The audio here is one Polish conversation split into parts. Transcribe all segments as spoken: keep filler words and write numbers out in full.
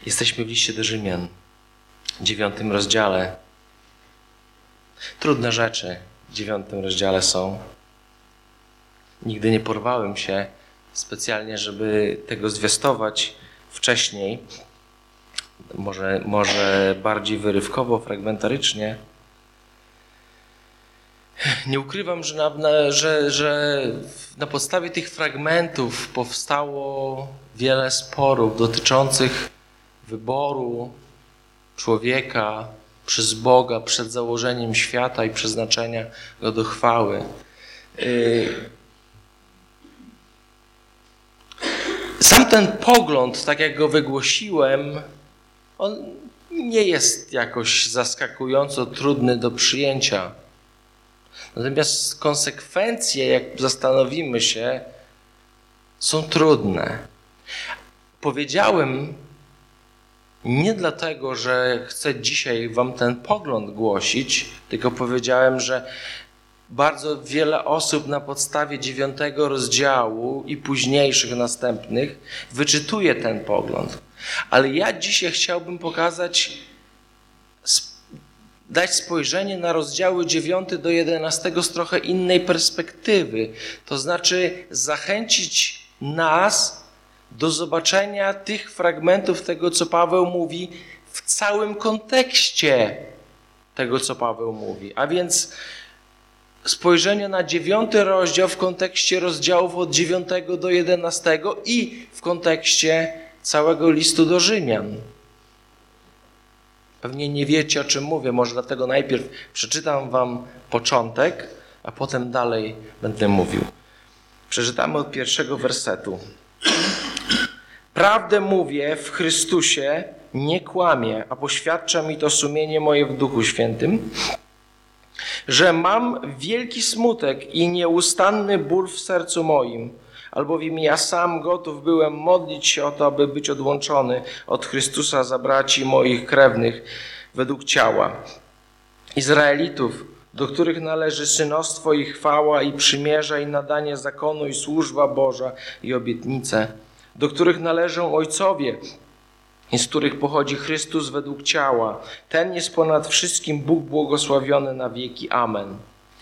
Jesteśmy w liście do Rzymian, w dziewiątym rozdziale. Trudne rzeczy w dziewiątym rozdziale są. Nigdy nie porwałem się specjalnie, żeby tego zwiastować wcześniej. Może, może bardziej wyrywkowo, fragmentarycznie. Nie ukrywam, że na, na, że, że na podstawie tych fragmentów powstało wiele sporów dotyczących wyboru człowieka przez Boga przed założeniem świata i przeznaczenia go do chwały. Sam ten pogląd, tak jak go wygłosiłem, on nie jest jakoś zaskakująco trudny do przyjęcia. Natomiast konsekwencje, jak zastanowimy się, są trudne. Powiedziałem nie dlatego, że chcę dzisiaj wam ten pogląd głosić, tylko powiedziałem, że bardzo wiele osób na podstawie dziewiątego rozdziału i późniejszych następnych wyczytuje ten pogląd. Ale ja dzisiaj chciałbym pokazać, dać spojrzenie na rozdziały dziewiąty do jedenastego z trochę innej perspektywy. To znaczy zachęcić nas do zobaczenia tych fragmentów tego, co Paweł mówi, w całym kontekście tego, co Paweł mówi. A więc spojrzenie na dziewiąty rozdział w kontekście rozdziałów od dziewiątego do jedenastego i w kontekście całego listu do Rzymian. Pewnie nie wiecie, o czym mówię, może dlatego najpierw przeczytam wam początek, a potem dalej będę mówił. Przeczytamy od pierwszego wersetu. Prawdę mówię w Chrystusie, nie kłamię, a poświadcza mi to sumienie moje w Duchu Świętym, że mam wielki smutek i nieustanny ból w sercu moim, albowiem ja sam gotów byłem modlić się o to, aby być odłączony od Chrystusa za braci moich krewnych według ciała, Izraelitów, do których należy synostwo i chwała i przymierza i nadanie zakonu i służba Boża i obietnice, do których należą ojcowie i z których pochodzi Chrystus według ciała. Ten jest ponad wszystkim Bóg błogosławiony na wieki. Amen.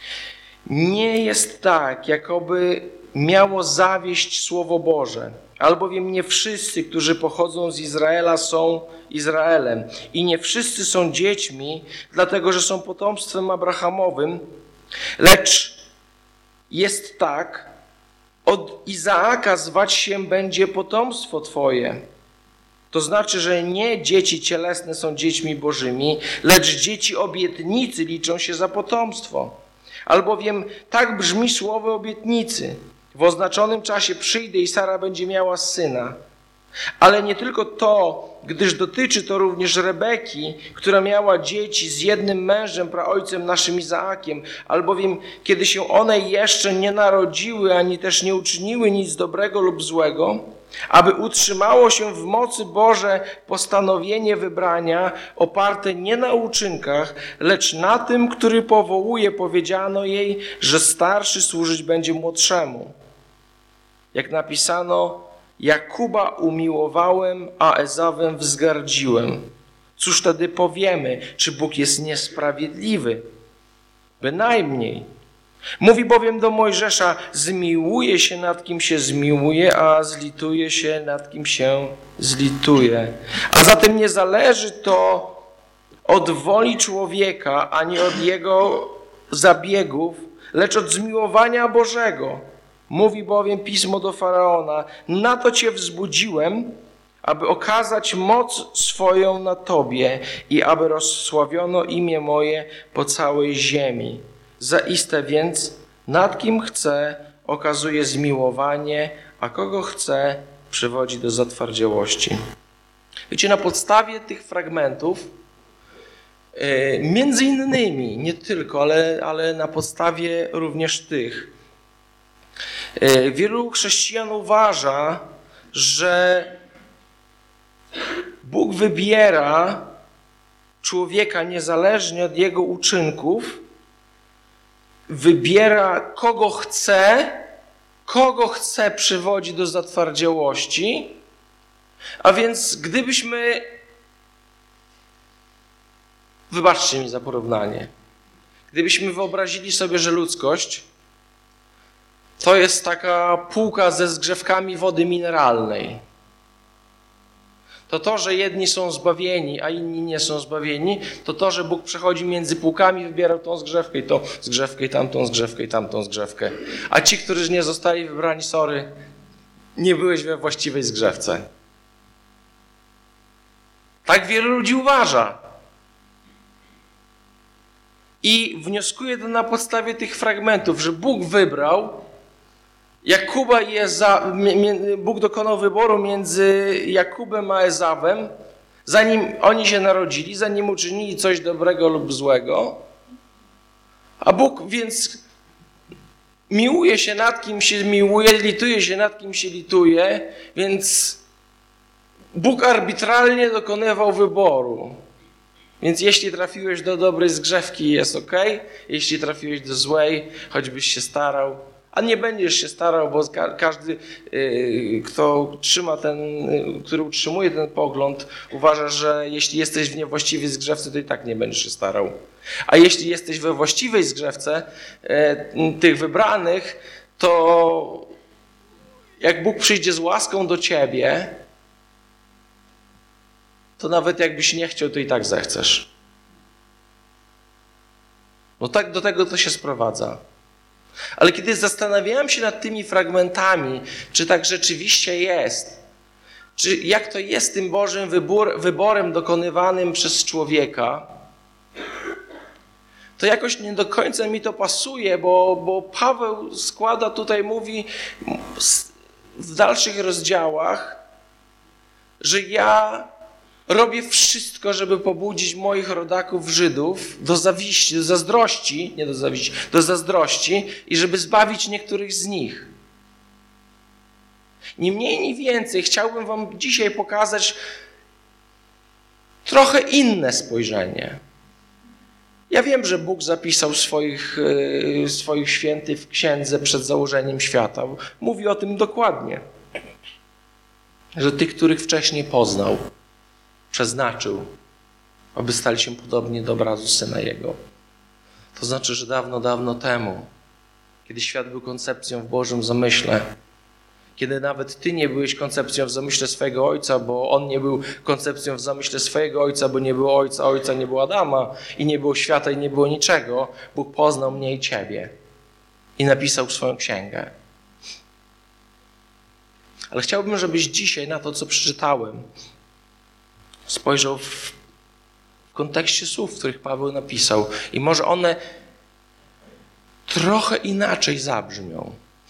Nie jest tak, jakoby miało zawieść Słowo Boże, albowiem nie wszyscy, którzy pochodzą z Izraela, są Izraelem i nie wszyscy są dziećmi, dlatego że są potomstwem Abrahamowym, lecz jest tak, od Izaaka zwać się będzie potomstwo Twoje. To znaczy, że nie dzieci cielesne są dziećmi bożymi, lecz dzieci obietnicy liczą się za potomstwo. Albowiem tak brzmi słowo obietnicy. W oznaczonym czasie przyjdę i Sara będzie miała syna. Ale nie tylko to, gdyż dotyczy to również Rebeki, która miała dzieci z jednym mężem, praojcem naszym Izaakiem, albowiem kiedy się one jeszcze nie narodziły, ani też nie uczyniły nic dobrego lub złego, aby utrzymało się w mocy Boże postanowienie wybrania oparte nie na uczynkach, lecz na tym, który powołuje, powiedziano jej, że starszy służyć będzie młodszemu. Jak napisano, Jakuba umiłowałem, a Ezawem wzgardziłem. Cóż wtedy powiemy? Czy Bóg jest niesprawiedliwy? Bynajmniej. Mówi bowiem do Mojżesza, zmiłuje się nad kim się zmiłuje, a zlituje się nad kim się zlituje. A zatem nie zależy to od woli człowieka, ani od jego zabiegów, lecz od zmiłowania Bożego. Mówi bowiem Pismo do Faraona, na to Cię wzbudziłem, aby okazać moc swoją na Tobie i aby rozsławiono imię moje po całej ziemi. Zaiste więc, nad kim chce, okazuje zmiłowanie, a kogo chce, przywodzi do zatwardziałości. Wiecie, na podstawie tych fragmentów, yy, między innymi, nie tylko, ale, ale na podstawie również tych, yy, wielu chrześcijan uważa, że Bóg wybiera człowieka niezależnie od jego uczynków, wybiera kogo chce, kogo chce przywodzi do zatwardziałości, A więc gdybyśmy, wybaczcie mi za porównanie, gdybyśmy wyobrazili sobie, że ludzkość to jest taka półka ze zgrzewkami wody mineralnej, to to, że jedni są zbawieni, a inni nie są zbawieni, to to, że Bóg przechodzi między półkami, wybierał tą zgrzewkę i tą zgrzewkę i tamtą zgrzewkę i tamtą zgrzewkę. A ci, którzy nie zostali wybrani, sorry, nie byłeś we właściwej zgrzewce. Tak wielu ludzi uważa. I wnioskuję to na podstawie tych fragmentów, że Bóg wybrał Jakuba i Eza, Bóg dokonał wyboru między Jakubem a Ezawem, zanim oni się narodzili, zanim uczynili coś dobrego lub złego. A Bóg więc miłuje się nad kim się miłuje, lituje się nad kim się lituje, więc Bóg arbitralnie dokonywał wyboru. Więc jeśli trafiłeś do dobrej zgrzewki, jest ok. Jeśli trafiłeś do złej, choćbyś się starał, a nie będziesz się starał, bo każdy, kto trzyma ten, który utrzymuje ten pogląd, uważa, że jeśli jesteś w niewłaściwej zgrzewce, to i tak nie będziesz się starał. A jeśli jesteś we właściwej zgrzewce tych wybranych, to jak Bóg przyjdzie z łaską do ciebie, to nawet jakbyś nie chciał, to i tak zechcesz. No tak do tego to się sprowadza. Ale kiedy zastanawiałem się nad tymi fragmentami, czy tak rzeczywiście jest, czy jak to jest tym Bożym wybór, wyborem dokonywanym przez człowieka, to jakoś nie do końca mi to pasuje, bo, bo Paweł składa tutaj, mówi w dalszych rozdziałach, że ja robię wszystko, żeby pobudzić moich rodaków Żydów do zawiści, do zazdrości, nie do zawiści, do zazdrości i żeby zbawić niektórych z nich. Ni mniej, ni więcej chciałbym wam dzisiaj pokazać trochę inne spojrzenie. Ja wiem, że Bóg zapisał swoich, swoich świętych w księdze przed założeniem świata. Mówi o tym dokładnie. Że tych, których wcześniej poznał, przeznaczył, aby stali się podobni do obrazu Syna Jego. To znaczy, że dawno, dawno temu, kiedy świat był koncepcją w Bożym zamyśle, kiedy nawet ty nie byłeś koncepcją w zamyśle swojego Ojca, bo On nie był koncepcją w zamyśle swojego Ojca, bo nie było Ojca, Ojca nie było Adama i nie było świata i nie było niczego, Bóg poznał mnie i ciebie i napisał swoją księgę. Ale chciałbym, żebyś dzisiaj na to, co przeczytałem, spojrzał w, w kontekście słów, których Paweł napisał. I może one trochę inaczej zabrzmią.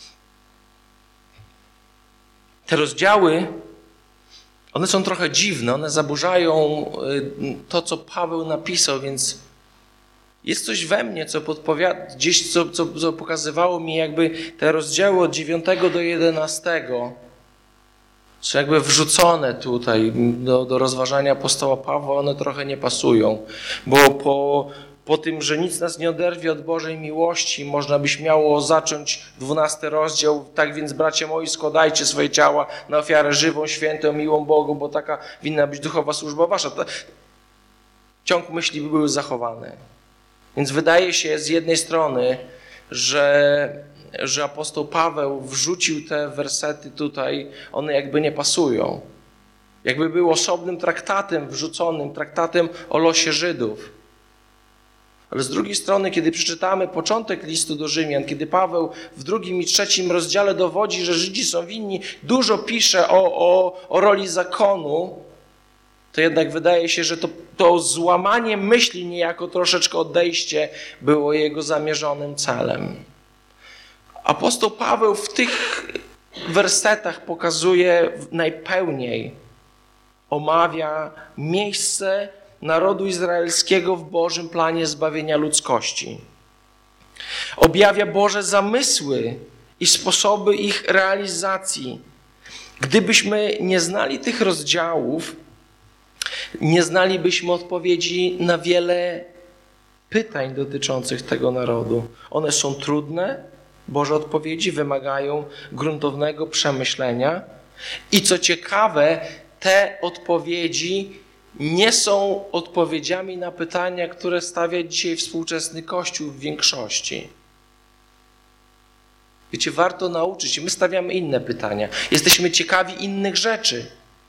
Te rozdziały, one są trochę dziwne, one zaburzają to, co Paweł napisał, więc jest coś we mnie, co podpowiada, gdzieś co, co, co pokazywało mi, jakby te rozdziały od dziewiątego do jedenastego są jakby wrzucone tutaj do, do rozważania apostoła Pawła, one trochę nie pasują, bo po, po tym, że nic nas nie oderwie od Bożej miłości, można by śmiało zacząć dwunasty rozdział, tak więc bracia moi, składajcie swoje ciała na ofiarę żywą, świętą, miłą Bogu, bo taka winna być duchowa służba wasza. Ciąg myśli by były zachowane. Więc wydaje się z jednej strony, że że apostoł Paweł wrzucił te wersety tutaj, one jakby nie pasują. Jakby był osobnym traktatem wrzuconym, traktatem o losie Żydów. Ale z drugiej strony, kiedy przeczytamy początek listu do Rzymian, kiedy Paweł w drugim i trzecim rozdziale dowodzi, że Żydzi są winni, dużo pisze o, o, o roli zakonu, to jednak wydaje się, że to, to złamanie myśli, niejako troszeczkę odejście, było jego zamierzonym celem. Apostoł Paweł w tych wersetach pokazuje najpełniej, omawia miejsce narodu izraelskiego w Bożym planie zbawienia ludzkości. Objawia Boże zamysły i sposoby ich realizacji. Gdybyśmy nie znali tych rozdziałów, nie znalibyśmy odpowiedzi na wiele pytań dotyczących tego narodu. One są trudne, Boże odpowiedzi wymagają gruntownego przemyślenia i co ciekawe, te odpowiedzi nie są odpowiedziami na pytania, które stawia dzisiaj współczesny Kościół w większości. Wiecie, warto nauczyć się. My stawiamy inne pytania. Jesteśmy ciekawi innych rzeczy,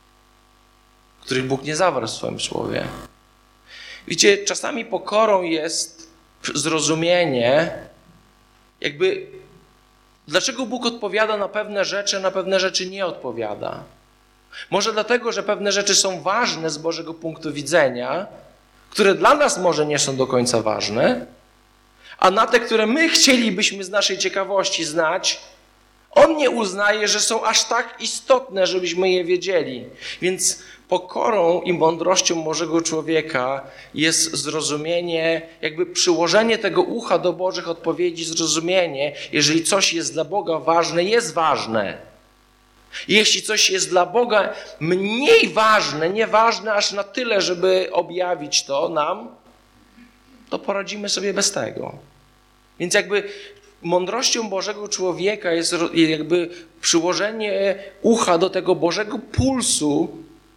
których Bóg nie zawarł w swoim słowie. Wiecie, czasami pokorą jest zrozumienie, jakby dlaczego Bóg odpowiada na pewne rzeczy, a na pewne rzeczy nie odpowiada. Może dlatego, że pewne rzeczy są ważne z Bożego punktu widzenia, które dla nas może nie są do końca ważne, a na te, które my chcielibyśmy z naszej ciekawości znać, On nie uznaje, że są aż tak istotne, żebyśmy je wiedzieli. Więc pokorą i mądrością Bożego człowieka jest zrozumienie, jakby przyłożenie tego ucha do Bożych odpowiedzi, zrozumienie, jeżeli coś jest dla Boga ważne, jest ważne. Jeśli coś jest dla Boga mniej ważne, nieważne aż na tyle, żeby objawić to nam, to poradzimy sobie bez tego. Więc jakby mądrością Bożego człowieka jest jakby przyłożenie ucha do tego Bożego pulsu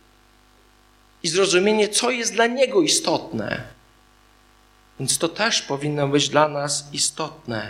i zrozumienie, co jest dla Niego istotne. Więc to też powinno być dla nas istotne.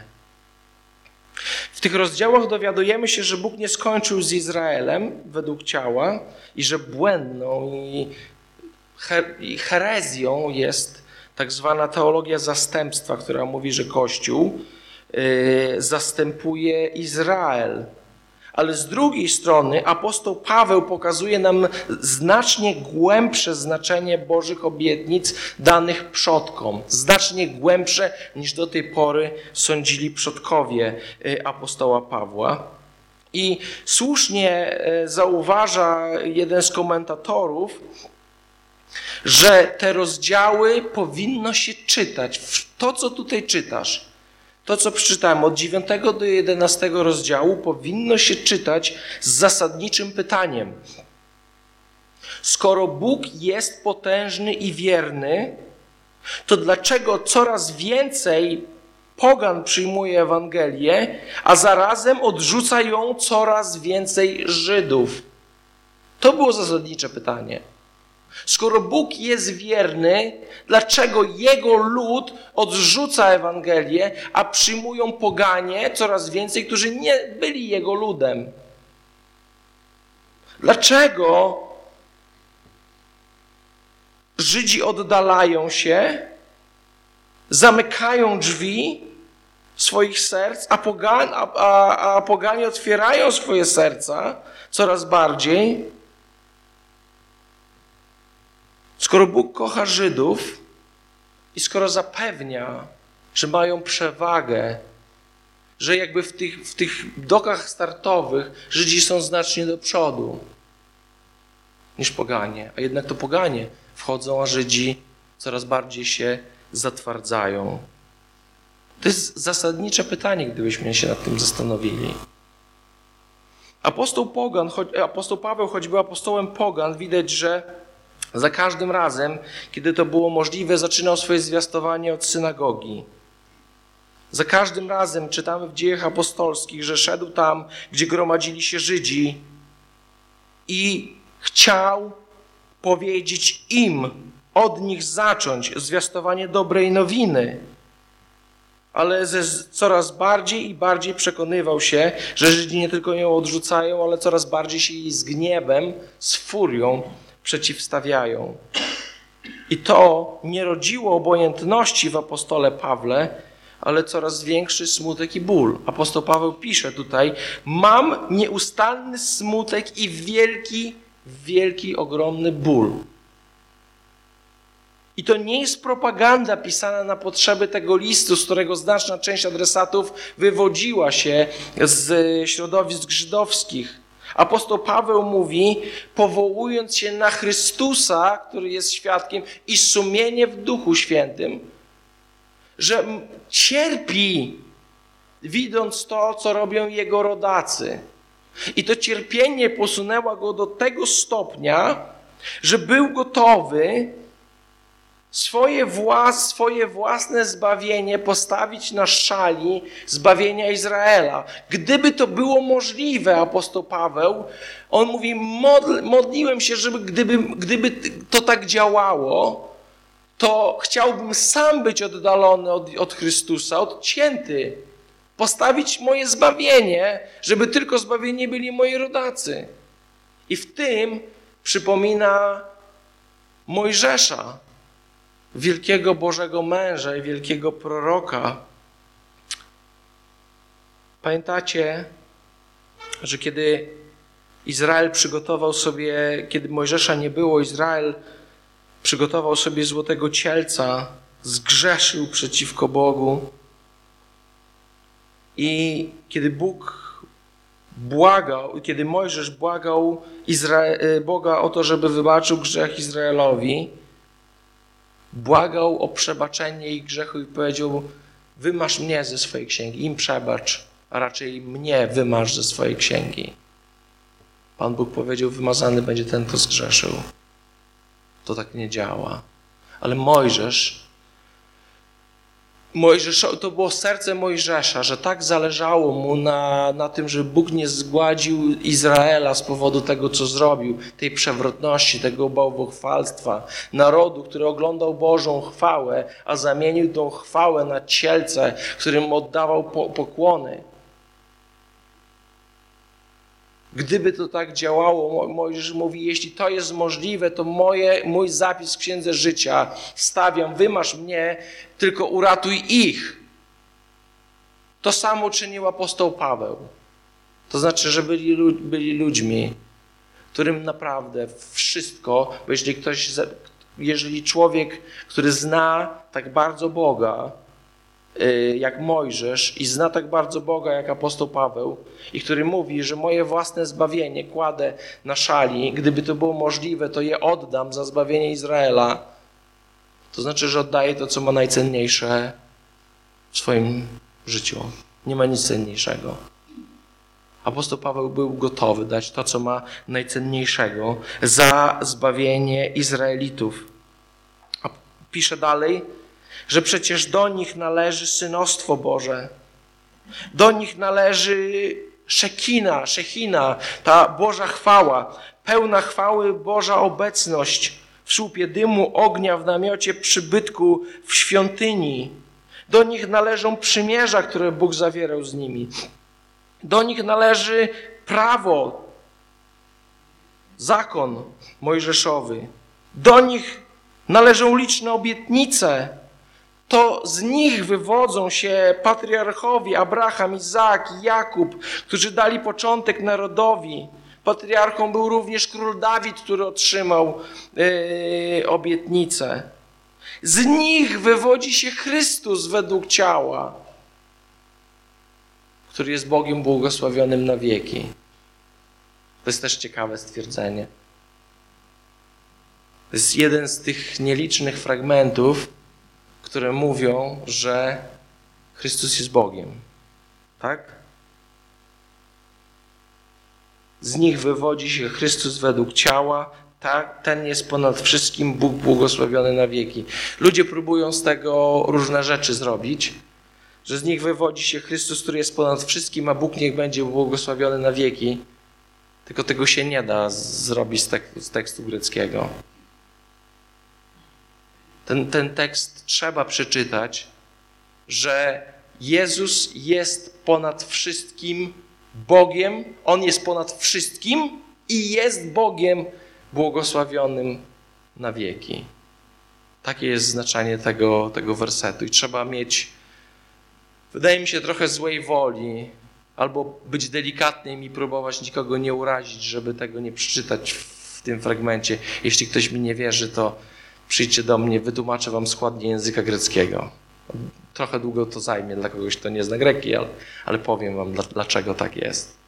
W tych rozdziałach dowiadujemy się, że Bóg nie skończył z Izraelem według ciała i że błędną i, her- i herezją jest tak zwana teologia zastępstwa, która mówi, że Kościół yy, zastępuje Izrael. Ale z drugiej strony apostoł Paweł pokazuje nam znacznie głębsze znaczenie Bożych obietnic danych przodkom. Znacznie głębsze niż do tej pory sądzili przodkowie apostoła Pawła. I słusznie zauważa jeden z komentatorów, że te rozdziały powinno się czytać. To, co tutaj czytasz, to, co przeczytałem od dziewiątego do jedenastego rozdziału, powinno się czytać z zasadniczym pytaniem. Skoro Bóg jest potężny i wierny, to dlaczego coraz więcej pogan przyjmuje Ewangelię, a zarazem odrzuca ją coraz więcej Żydów? To było zasadnicze pytanie. Skoro Bóg jest wierny, dlaczego Jego lud odrzuca Ewangelię, a przyjmują poganie coraz więcej, którzy nie byli Jego ludem? Dlaczego Żydzi oddalają się, zamykają drzwi swoich serc, a, pogan, a, a, a poganie otwierają swoje serca coraz bardziej? Skoro Bóg kocha Żydów i skoro zapewnia, że mają przewagę, że jakby w tych, w tych dokach startowych Żydzi są znacznie do przodu niż poganie, a jednak to poganie wchodzą, a Żydzi coraz bardziej się zatwardzają. To jest zasadnicze pytanie, gdybyśmy się nad tym zastanowili. Apostoł Pogan, apostoł Paweł, choć był apostołem pogan, widać, że za każdym razem, kiedy to było możliwe, zaczynał swoje zwiastowanie od synagogi. Za każdym razem czytamy w Dziejach Apostolskich, że szedł tam, gdzie gromadzili się Żydzi i chciał powiedzieć im, od nich zacząć zwiastowanie dobrej nowiny. Ale ze, coraz bardziej i bardziej przekonywał się, że Żydzi nie tylko ją odrzucają, ale coraz bardziej się jej z gniewem, z furią przeciwstawiają. I to nie rodziło obojętności w apostole Pawle, ale coraz większy smutek i ból. Apostoł Paweł pisze tutaj: mam nieustanny smutek i wielki, wielki, ogromny ból. I to nie jest propaganda pisana na potrzeby tego listu, z którego znaczna część adresatów wywodziła się z środowisk żydowskich. Apostoł Paweł mówi, powołując się na Chrystusa, który jest świadkiem, i sumienie w Duchu Świętym, że cierpi, widząc to, co robią jego rodacy. I to cierpienie posunęło go do tego stopnia, że był gotowy Swoje, włas, swoje własne zbawienie postawić na szali zbawienia Izraela. Gdyby to było możliwe, apostoł Paweł, on mówi, modl, modliłem się, żeby gdyby, gdyby to tak działało, to chciałbym sam być oddalony od, od Chrystusa, odcięty, postawić moje zbawienie, żeby tylko zbawieni byli moi rodacy. I w tym przypomina Mojżesza, wielkiego Bożego męża i wielkiego proroka. Pamiętacie, że kiedy Izrael przygotował sobie, kiedy Mojżesza nie było, Izrael przygotował sobie złotego cielca, zgrzeszył przeciwko Bogu. I kiedy Bóg błagał, kiedy Mojżesz błagał Izrael, Boga o to, żeby wybaczył grzech Izraelowi, błagał o przebaczenie ich grzechu i powiedział, wymaż mnie ze swojej księgi, im przebacz, a raczej mnie wymaż ze swojej księgi. Pan Bóg powiedział, wymazany będzie ten, kto zgrzeszył. To tak nie działa. Ale Mojżesz, Mojżesz, to było serce Mojżesza, że tak zależało mu na, na tym, żeby Bóg nie zgładził Izraela z powodu tego, co zrobił, tej przewrotności, tego bałwochwalstwa, narodu, który oglądał Bożą chwałę, a zamienił tą chwałę na cielce, którym oddawał po, pokłony. Gdyby to tak działało, Mojżesz mówi, jeśli to jest możliwe, to moje, mój zapis w Księdze Życia stawiam, wymaż mnie, tylko uratuj ich. To samo czynił apostoł Paweł. To znaczy, że byli, byli ludźmi, którym naprawdę wszystko, bo jeżeli ktoś, jeżeli człowiek, który zna tak bardzo Boga, jak Mojżesz i zna tak bardzo Boga jak apostoł Paweł i który mówi, że moje własne zbawienie kładę na szali, gdyby to było możliwe, to je oddam za zbawienie Izraela, to znaczy, że oddaje to, co ma najcenniejsze w swoim życiu. Nie ma nic cenniejszego. Apostoł Paweł był gotowy dać to, co ma najcenniejszego za zbawienie Izraelitów. A pisze dalej, że przecież do nich należy synostwo Boże. Do nich należy szekina, szechina, ta Boża chwała, pełna chwały Boża obecność w słupie dymu, ognia, w namiocie przybytku, w świątyni. Do nich należą przymierza, które Bóg zawierał z nimi. Do nich należy prawo, zakon mojżeszowy. Do nich należą liczne obietnice. To z nich wywodzą się patriarchowie Abraham, Izaak i Jakub, którzy dali początek narodowi. Patriarchą był również król Dawid, który otrzymał yy, obietnicę. Z nich wywodzi się Chrystus według ciała, który jest Bogiem błogosławionym na wieki. To jest też ciekawe stwierdzenie. To jest jeden z tych nielicznych fragmentów, które mówią, że Chrystus jest Bogiem. Tak? Z nich wywodzi się Chrystus według ciała, tak? Ten jest ponad wszystkim, Bóg błogosławiony na wieki. Ludzie próbują z tego różne rzeczy zrobić, że z nich wywodzi się Chrystus, który jest ponad wszystkim, a Bóg niech będzie błogosławiony na wieki. Tylko tego się nie da zrobić z, tek- z tekstu greckiego. Ten, ten tekst trzeba przeczytać, że Jezus jest ponad wszystkim Bogiem, On jest ponad wszystkim i jest Bogiem błogosławionym na wieki. Takie jest znaczenie tego, tego wersetu i trzeba mieć, wydaje mi się, trochę złej woli albo być delikatnym i próbować nikogo nie urazić, żeby tego nie przeczytać w tym fragmencie. Jeśli ktoś mi nie wierzy, to przyjdźcie do mnie, wytłumaczę wam składnie języka greckiego. Trochę długo to zajmie dla kogoś, kto nie zna greki, ale, ale powiem wam, dlaczego tak jest.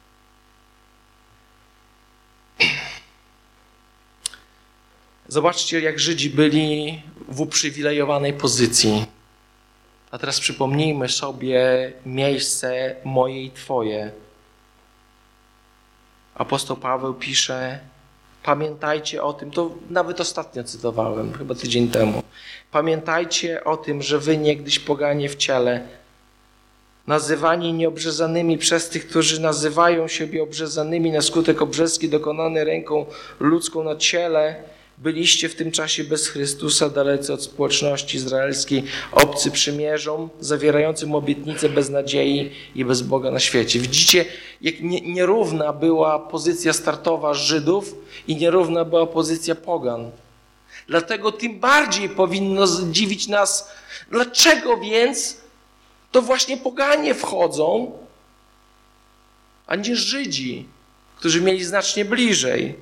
Zobaczcie, jak Żydzi byli w uprzywilejowanej pozycji. A teraz przypomnijmy sobie miejsce moje i twoje. Apostoł Paweł pisze, Pamiętajcie o tym, to nawet ostatnio cytowałem, chyba tydzień temu. Pamiętajcie o tym, że wy niegdyś poganie w ciele, nazywani nieobrzezanymi przez tych, którzy nazywają siebie obrzezanymi na skutek obrzezki dokonane ręką ludzką na ciele, byliście w tym czasie bez Chrystusa, dalecy od społeczności izraelskiej, obcy przymierzom, zawierającym obietnice bez nadziei i bez Boga na świecie. Widzicie, jak nierówna była pozycja startowa Żydów i nierówna była pozycja pogan. Dlatego tym bardziej powinno zdziwić nas, dlaczego więc to właśnie poganie wchodzą, a nie Żydzi, którzy mieli znacznie bliżej.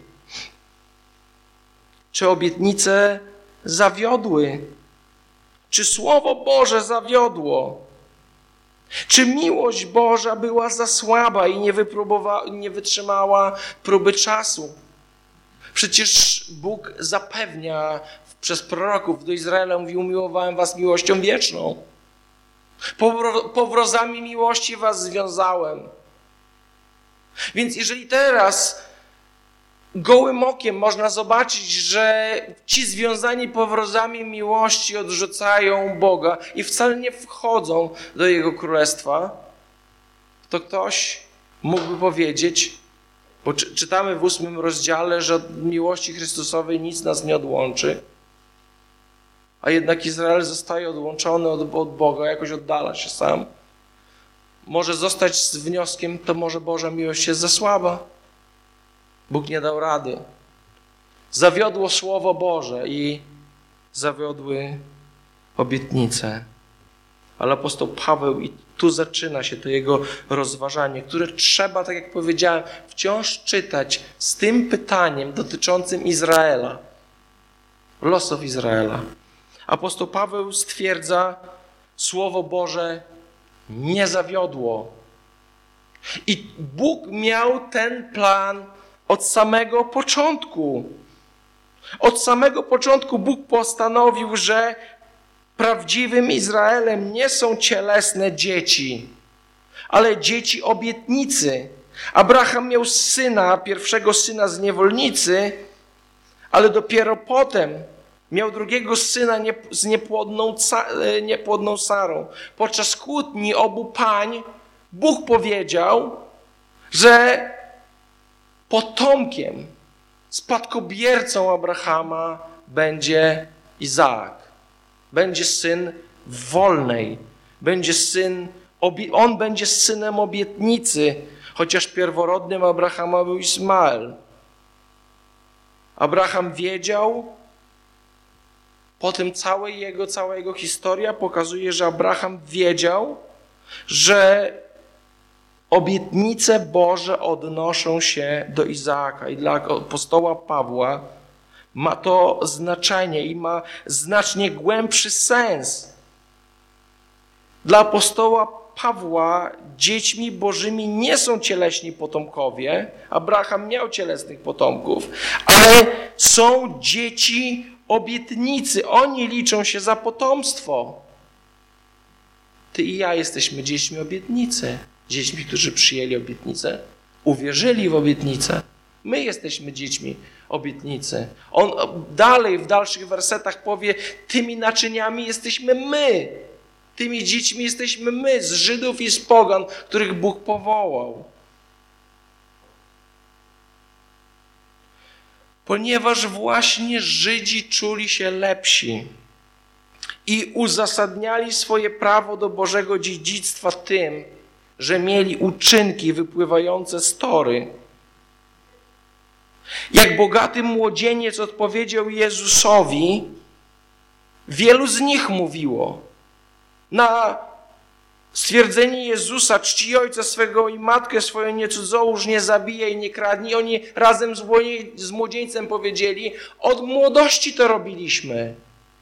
Czy obietnice zawiodły? Czy Słowo Boże zawiodło? Czy miłość Boża była za słaba i nie, wypróbowa- nie wytrzymała próby czasu? Przecież Bóg zapewnia przez proroków do Izraela, mówi: umiłowałem was miłością wieczną. Powro- powrozami miłości was związałem. Więc jeżeli teraz gołym okiem można zobaczyć, że ci związani powrozami miłości odrzucają Boga i wcale nie wchodzą do Jego Królestwa, to ktoś mógłby powiedzieć, bo czy, czytamy w ósmym rozdziale, że od miłości Chrystusowej nic nas nie odłączy, a jednak Izrael zostaje odłączony od, od Boga, jakoś oddala się sam. Może zostać z wnioskiem, to może Boża miłość jest za słaba. Bóg nie dał rady. Zawiodło Słowo Boże i zawiodły obietnice. Ale apostoł Paweł, i tu zaczyna się to jego rozważanie, które trzeba, tak jak powiedziałem, wciąż czytać z tym pytaniem dotyczącym Izraela, losów Izraela. Apostoł Paweł stwierdza, Słowo Boże nie zawiodło. I Bóg miał ten plan od samego początku. Od samego początku Bóg postanowił, że prawdziwym Izraelem nie są cielesne dzieci, ale dzieci obietnicy. Abraham miał syna, pierwszego syna z niewolnicy, ale dopiero potem miał drugiego syna z niepłodną, niepłodną Sarą. Podczas kłótni obu pań Bóg powiedział, że potomkiem, spadkobiercą Abrahama będzie Izaak. Będzie syn wolnej. Będzie syn, on będzie synem obietnicy, chociaż pierworodnym Abrahama był Ismael. Abraham wiedział, potem cała jego, cała jego historia pokazuje, że Abraham wiedział, że obietnice Boże odnoszą się do Izaaka. I dla apostoła Pawła ma to znaczenie i ma znacznie głębszy sens. Dla apostoła Pawła dziećmi bożymi nie są cieleśni potomkowie. Abraham miał cielesnych potomków, ale są dzieci obietnicy. Oni liczą się za potomstwo. Ty i ja jesteśmy dziećmi obietnicy. Dziećmi, którzy przyjęli obietnicę, uwierzyli w obietnicę. My jesteśmy dziećmi obietnicy. On dalej w dalszych wersetach powie, tymi naczyniami jesteśmy my. Tymi dziećmi jesteśmy my, z Żydów i z pogan, których Bóg powołał. Ponieważ właśnie Żydzi czuli się lepsi i uzasadniali swoje prawo do Bożego dziedzictwa tym, że mieli uczynki wypływające z Tory. Jak bogaty młodzieniec odpowiedział Jezusowi, wielu z nich mówiło na stwierdzenie Jezusa, czci ojca swego i matkę swoją, nie cudzołóż, nie zabijaj, nie kradnij. Oni razem z, z młodzieńcem powiedzieli, od młodości to robiliśmy.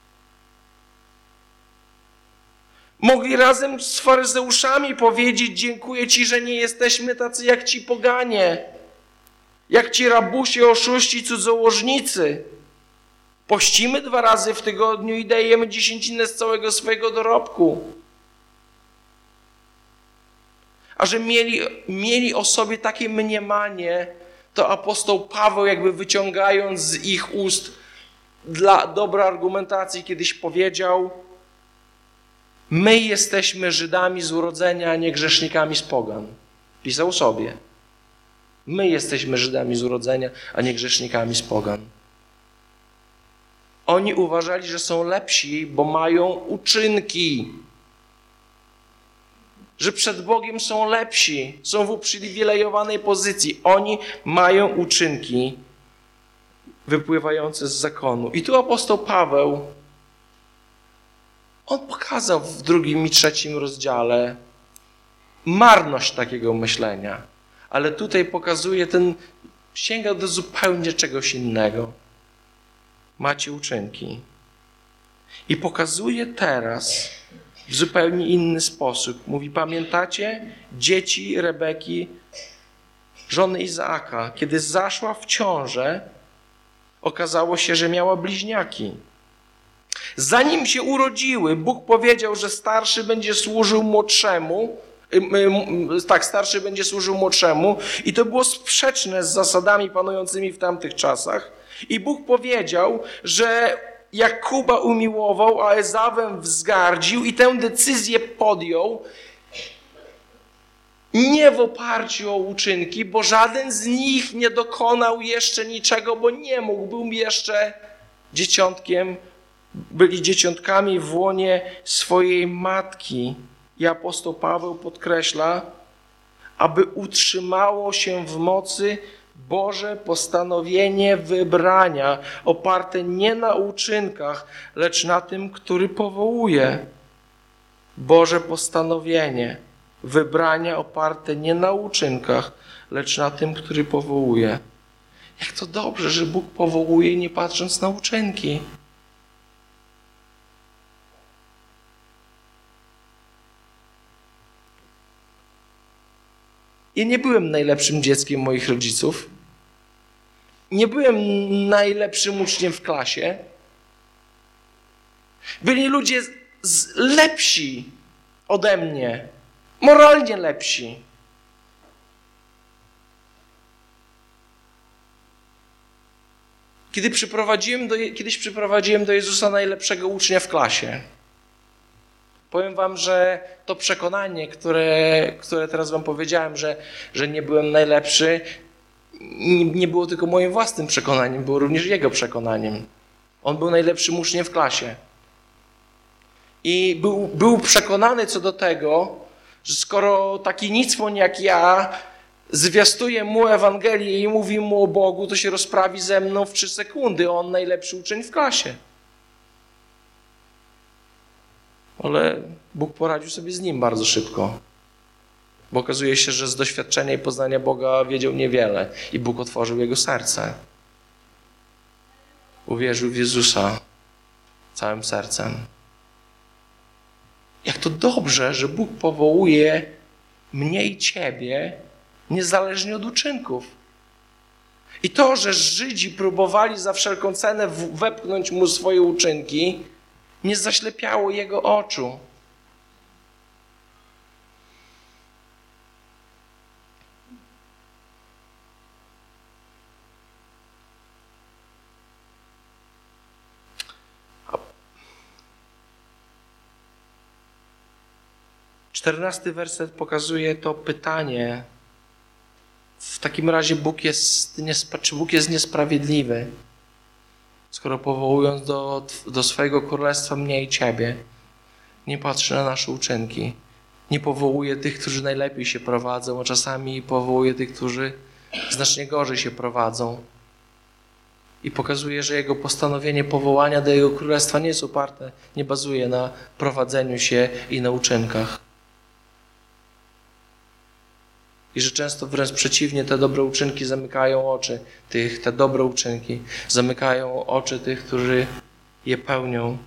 Mogli razem z faryzeuszami powiedzieć, dziękuję Ci, że nie jesteśmy tacy jak ci poganie, jak ci rabusie, oszuści, cudzołożnicy. Pościmy dwa razy w tygodniu i dajemy dziesięcinę z całego swojego dorobku. A że mieli, mieli o sobie takie mniemanie, to apostoł Paweł, jakby wyciągając z ich ust dla dobra argumentacji, kiedyś powiedział: my jesteśmy Żydami z urodzenia, a nie grzesznikami z pogan. Pisał sobie. My jesteśmy Żydami z urodzenia, a nie grzesznikami z pogan. Oni uważali, że są lepsi, bo mają uczynki. Że przed Bogiem są lepsi, są w uprzywilejowanej pozycji. Oni mają uczynki wypływające z zakonu. I tu apostoł Paweł, on pokazał w drugim i trzecim rozdziale marność takiego myślenia. Ale tutaj pokazuje ten, sięga do zupełnie czegoś innego. Macie uczynki. I pokazuje teraz w zupełnie inny sposób. Mówi: pamiętacie dzieci Rebeki, żony Izaaka, kiedy zaszła w ciążę, okazało się, że miała bliźniaki. Zanim się urodziły, Bóg powiedział, że starszy będzie służył młodszemu, tak, starszy będzie służył młodszemu, i to było sprzeczne z zasadami panującymi w tamtych czasach. I Bóg powiedział, że Jakuba umiłował, a Ezawem wzgardził, i tę decyzję podjął nie w oparciu o uczynki, bo żaden z nich nie dokonał jeszcze niczego, bo nie mógł, był jeszcze dzieciątkiem, byli dzieciątkami w łonie swojej matki. I apostoł Paweł podkreśla, aby utrzymało się w mocy Boże postanowienie wybrania, oparte nie na uczynkach, lecz na tym, który powołuje. Boże postanowienie wybrania oparte nie na uczynkach, lecz na tym, który powołuje. Jak to dobrze, że Bóg powołuje, nie patrząc na uczynki. Ja nie byłem najlepszym dzieckiem moich rodziców. Nie byłem najlepszym uczniem w klasie. Byli ludzie z, lepsi ode mnie. Moralnie lepsi. Kiedy przyprowadziłem do, kiedyś przyprowadziłem do Jezusa najlepszego ucznia w klasie. Powiem wam, że to przekonanie, które, które teraz wam powiedziałem, że, że nie byłem najlepszy, nie, nie było tylko moim własnym przekonaniem, było również jego przekonaniem. On był najlepszym uczniem w klasie. I był, był przekonany co do tego, że skoro taki nicmoń jak ja zwiastuje mu Ewangelię i mówi mu o Bogu, to się rozprawi ze mną w trzy sekundy. On najlepszy uczeń w klasie. Ale Bóg poradził sobie z nim bardzo szybko. Bo okazuje się, że z doświadczenia i poznania Boga wiedział niewiele. I Bóg otworzył jego serce. Uwierzył w Jezusa całym sercem. Jak to dobrze, że Bóg powołuje mnie i ciebie niezależnie od uczynków. I to, że Żydzi próbowali za wszelką cenę wepchnąć mu swoje uczynki, nie zaślepiało jego oczu. Czternasty werset pokazuje to pytanie. W takim razie Bóg jest, czy Bóg jest niesprawiedliwy, skoro powołując do, do swojego królestwa mnie i ciebie, nie patrzy na nasze uczynki. Nie powołuje tych, którzy najlepiej się prowadzą, a czasami powołuje tych, którzy znacznie gorzej się prowadzą. I pokazuje, że jego postanowienie powołania do jego królestwa nie jest oparte, nie bazuje na prowadzeniu się i na uczynkach. I że często wręcz przeciwnie, te dobre uczynki zamykają oczy tych, te dobre uczynki zamykają oczy tych, którzy je pełnią.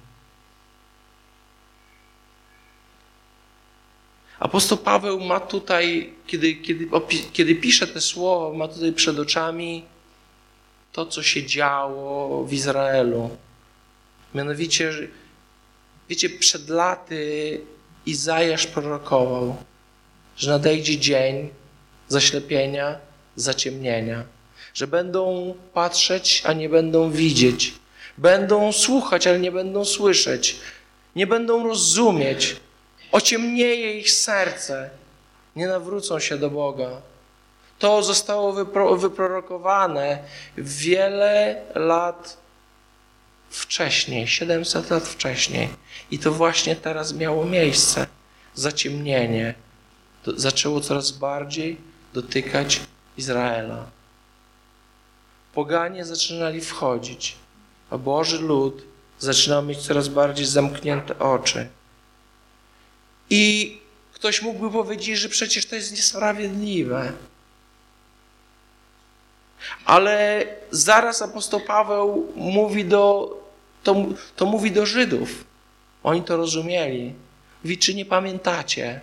Apostoł Paweł ma tutaj, kiedy, kiedy, kiedy pisze te słowa, ma tutaj przed oczami to, co się działo w Izraelu. Mianowicie, wiecie, przed laty Izajasz prorokował, że nadejdzie dzień zaślepienia, zaciemnienia. że będą patrzeć, a nie będą widzieć. Będą słuchać, ale nie będą słyszeć. Nie będą rozumieć. Ociemnieje ich serce. Nie nawrócą się do Boga. To zostało wypro, wyprorokowane wiele lat wcześniej, siedemset lat wcześniej. I to właśnie teraz miało miejsce. Zaciemnienie to zaczęło coraz bardziej dotykać Izraela. Poganie zaczynali wchodzić, a Boży lud zaczynał mieć coraz bardziej zamknięte oczy. I ktoś mógłby powiedzieć, że przecież to jest niesprawiedliwe. Ale zaraz apostoł Paweł mówi do, to, to mówi do Żydów. Oni to rozumieli. Mówi, czy nie pamiętacie,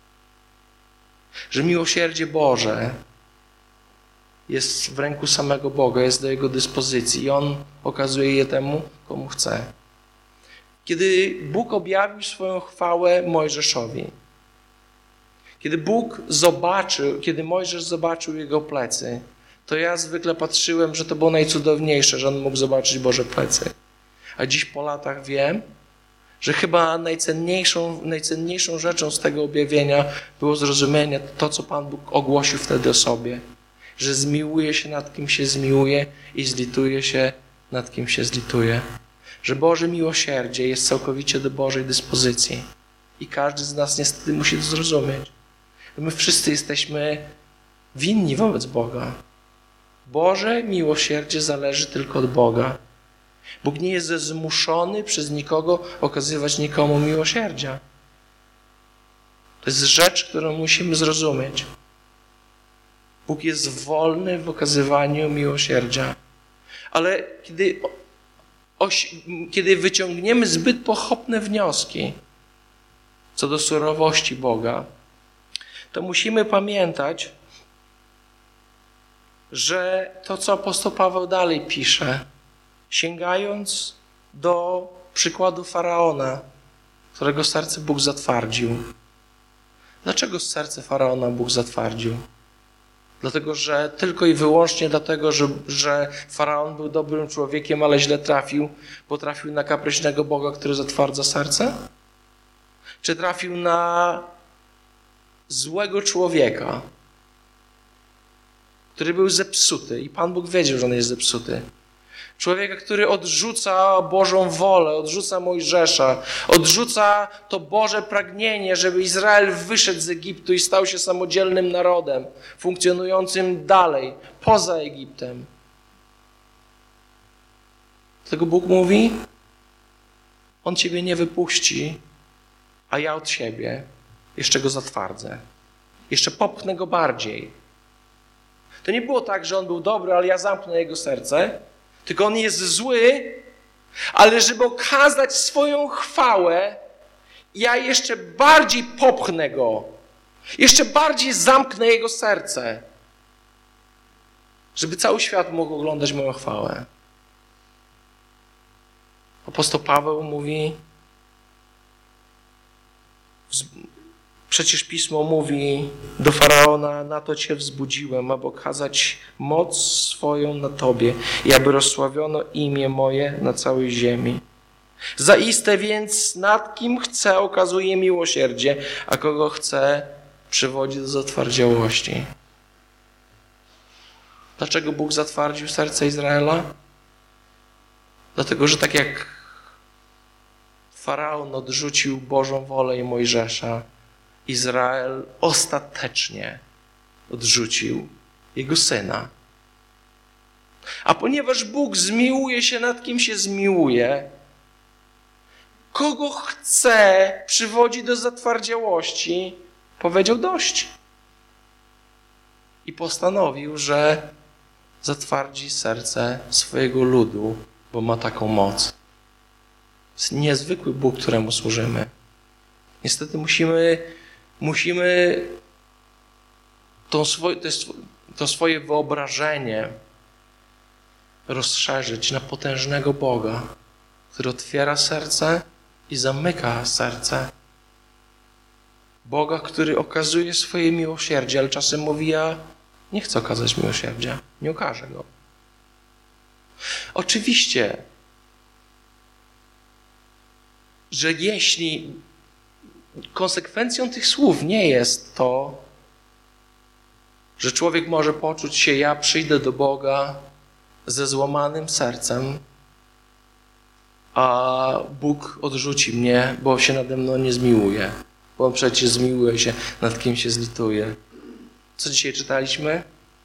że miłosierdzie Boże jest w ręku samego Boga, jest do Jego dyspozycji i On okazuje je temu, komu chce. Kiedy Bóg objawił swoją chwałę Mojżeszowi, kiedy Bóg zobaczył, kiedy Mojżesz zobaczył Jego plecy, to ja zwykle patrzyłem, że to było najcudowniejsze, że On mógł zobaczyć Boże plecy. A dziś po latach wiem, że chyba najcenniejszą, najcenniejszą rzeczą z tego objawienia było zrozumienie to, co Pan Bóg ogłosił wtedy o sobie. Że zmiłuje się nad kim się zmiłuje i zlituje się nad kim się zlituje. Że Boże miłosierdzie jest całkowicie do Bożej dyspozycji. I każdy z nas niestety musi to zrozumieć. My wszyscy jesteśmy winni wobec Boga. Boże miłosierdzie zależy tylko od Boga. Bóg nie jest zmuszony przez nikogo okazywać nikomu miłosierdzia. To jest rzecz, którą musimy zrozumieć. Bóg jest wolny w okazywaniu miłosierdzia. Ale kiedy, oś, kiedy wyciągniemy zbyt pochopne wnioski co do surowości Boga, to musimy pamiętać, że to, co apostoł Paweł dalej pisze, sięgając do przykładu Faraona, którego serce Bóg zatwardził. Dlaczego serce Faraona Bóg zatwardził? Dlatego, że tylko i wyłącznie dlatego, że, że Faraon był dobrym człowiekiem, ale źle trafił, bo trafił na kapryśnego Boga, który zatwardza serce? Czy trafił na złego człowieka, który był zepsuty i Pan Bóg wiedział, że on jest zepsuty? Człowieka, który odrzuca Bożą wolę, odrzuca Mojżesza, odrzuca to Boże pragnienie, żeby Izrael wyszedł z Egiptu i stał się samodzielnym narodem, funkcjonującym dalej, poza Egiptem. Dlatego Bóg mówi, On ciebie nie wypuści, a ja od siebie jeszcze go zatwardzę. Jeszcze popchnę go bardziej. To nie było tak, że on był dobry, ale ja zamknę jego serce, tylko on jest zły, ale żeby okazać swoją chwałę, ja jeszcze bardziej popchnę go. Jeszcze bardziej zamknę jego serce. Żeby cały świat mógł oglądać moją chwałę. Apostoł Paweł mówi, przecież Pismo mówi do Faraona, na to Cię wzbudziłem, aby okazać moc swoją na Tobie i aby rozsławiono imię moje na całej ziemi. Zaiste więc nad kim chce okazuje miłosierdzie, a kogo chce przywodzi do zatwardziałości. Dlaczego Bóg zatwardził serce Izraela? Dlatego, że tak jak Faraon odrzucił Bożą wolę i Mojżesza, Izrael ostatecznie odrzucił jego syna. A ponieważ Bóg zmiłuje się nad kim się zmiłuje, kogo chce przywodzi do zatwardziałości, powiedział dość. I postanowił, że zatwardzi serce swojego ludu, bo ma taką moc. To jest niezwykły Bóg, któremu służymy. Niestety musimy, musimy to swoje, to, jest, to swoje wyobrażenie rozszerzyć na potężnego Boga, który otwiera serce i zamyka serce. Boga, który okazuje swoje miłosierdzie, ale czasem mówi, ja, nie chce okazać miłosierdzia. Nie okaże go. Oczywiście, że jeśli konsekwencją tych słów nie jest to, że człowiek może poczuć się, ja przyjdę do Boga ze złamanym sercem, a Bóg odrzuci mnie, bo się nade mną nie zmiłuje. Bo On przecież zmiłuje się, nad kim się zlituje. Co dzisiaj czytaliśmy?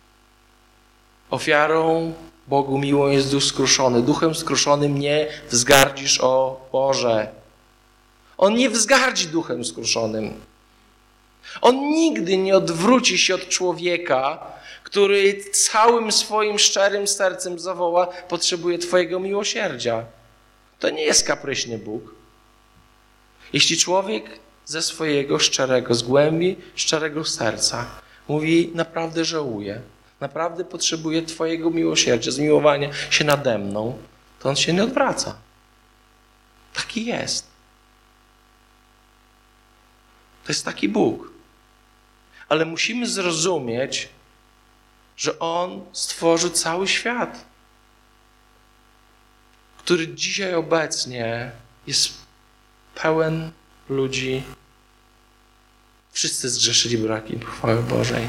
Ofiarą Bogu miłą jest duch skruszony. Duchem skruszonym nie wzgardzisz, o Boże. On nie wzgardzi duchem skruszonym. On nigdy nie odwróci się od człowieka, który całym swoim szczerym sercem zawoła, potrzebuje Twojego miłosierdzia. To nie jest kapryśny Bóg. Jeśli człowiek ze swojego szczerego, z głębi szczerego serca mówi, naprawdę żałuję, naprawdę potrzebuję Twojego miłosierdzia, zmiłowania się nade mną, to on się nie odwraca. Taki jest. To jest taki Bóg. Ale musimy zrozumieć, że On stworzył cały świat, który dzisiaj obecnie jest pełen ludzi. Wszyscy zgrzeszyli braki chwały Bożej.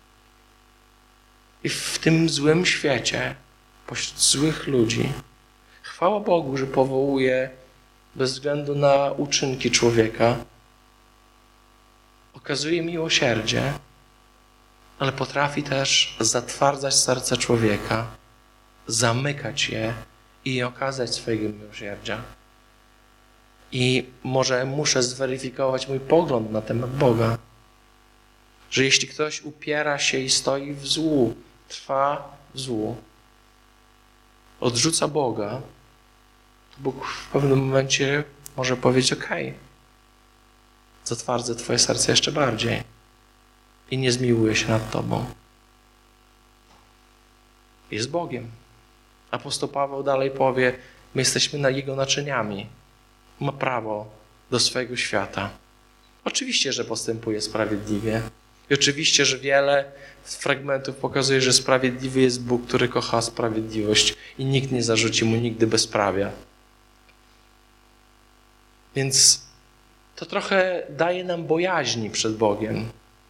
I w tym złym świecie, pośród złych ludzi, chwała Bogu, że powołuje bez względu na uczynki człowieka, okazuje miłosierdzie, ale potrafi też zatwardzać serce człowieka, zamykać je i nie okazać swojego miłosierdzia. I może muszę zweryfikować mój pogląd na temat Boga, że jeśli ktoś upiera się i stoi w złu, trwa w złu, odrzuca Boga, to Bóg w pewnym momencie może powiedzieć, okej, zatwardzę Twoje serce jeszcze bardziej i nie zmiłuję się nad Tobą. Jest Bogiem. Apostoł Paweł dalej powie, my jesteśmy na Jego naczyniami. Ma prawo do swojego świata. Oczywiście, że postępuje sprawiedliwie. I oczywiście, że wiele fragmentów pokazuje, że sprawiedliwy jest Bóg, który kocha sprawiedliwość i nikt nie zarzuci mu nigdy bezprawia. Więc to trochę daje nam bojaźni przed Bogiem,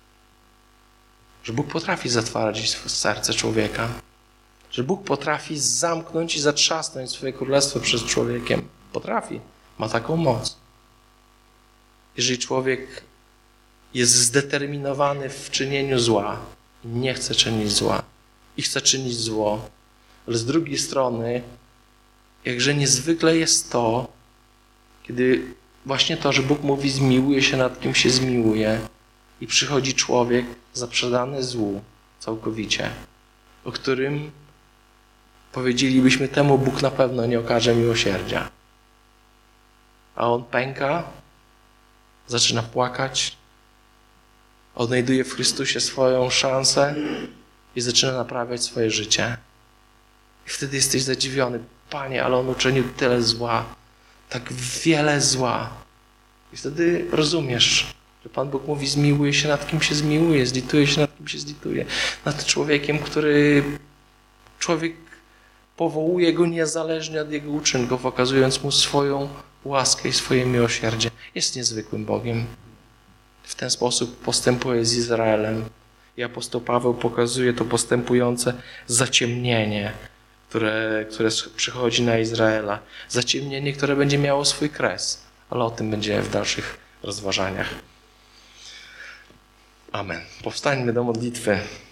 że Bóg potrafi zatwardzić serce człowieka, że Bóg potrafi zamknąć i zatrzasnąć swoje królestwo przed człowiekiem. Potrafi. Ma taką moc. Jeżeli człowiek jest zdeterminowany w czynieniu zła i nie chce czynić zła i chce czynić zło, ale z drugiej strony jakże niezwykle jest to, kiedy właśnie to, że Bóg mówi zmiłuje się nad kim się zmiłuje i przychodzi człowiek zaprzedany złu całkowicie, o którym powiedzielibyśmy temu Bóg na pewno nie okaże miłosierdzia. A on pęka, zaczyna płakać, odnajduje w Chrystusie swoją szansę i zaczyna naprawiać swoje życie. I wtedy jesteś zadziwiony. Panie, ale on uczynił tyle zła, tak wiele zła. I wtedy rozumiesz, że Pan Bóg mówi, zmiłuje się nad kim się zmiłuje, zlituje się nad kim się zlituje. Nad człowiekiem, który człowiek powołuje go niezależnie od jego uczynków, okazując mu swoją łaskę i swoje miłosierdzie. Jest niezwykłym Bogiem. W ten sposób postępuje z Izraelem. I apostoł Paweł pokazuje to postępujące zaciemnienie, które, które przychodzi na Izraela. Zaciemnienie, które będzie miało swój kres. Ale o tym będzie w dalszych rozważaniach. Amen. Powstańmy do modlitwy.